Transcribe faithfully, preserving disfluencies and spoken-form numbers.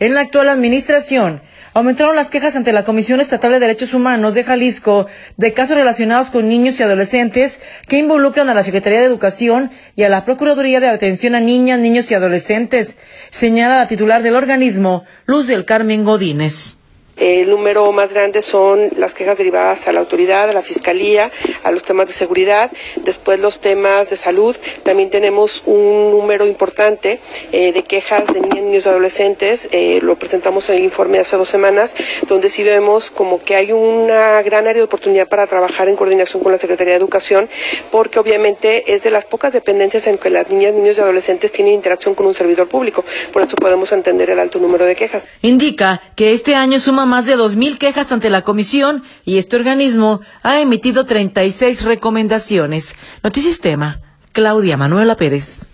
En la actual administración, aumentaron las quejas ante la Comisión Estatal de Derechos Humanos de Jalisco de casos relacionados con niños y adolescentes que involucran a la Secretaría de Educación y a la Procuraduría de Atención a Niñas, Niños y Adolescentes, señala la titular del organismo, Luz del Carmen Godínez. El número más grande son las quejas derivadas a la autoridad, a la fiscalía, a los temas de seguridad, después los temas de salud. También tenemos un número importante eh, de quejas de niñas, niños y adolescentes. Eh, lo presentamos en el informe hace dos semanas, donde sí vemos como que hay una gran área de oportunidad para trabajar en coordinación con la Secretaría de Educación, porque obviamente es de las pocas dependencias en que las niñas, niños y adolescentes tienen interacción con un servidor público. Por eso podemos entender el alto número de quejas. Indica que este año suma más de dos mil quejas ante la comisión y este organismo ha emitido treinta y seis recomendaciones. Notisistema, Claudia Manuela Pérez.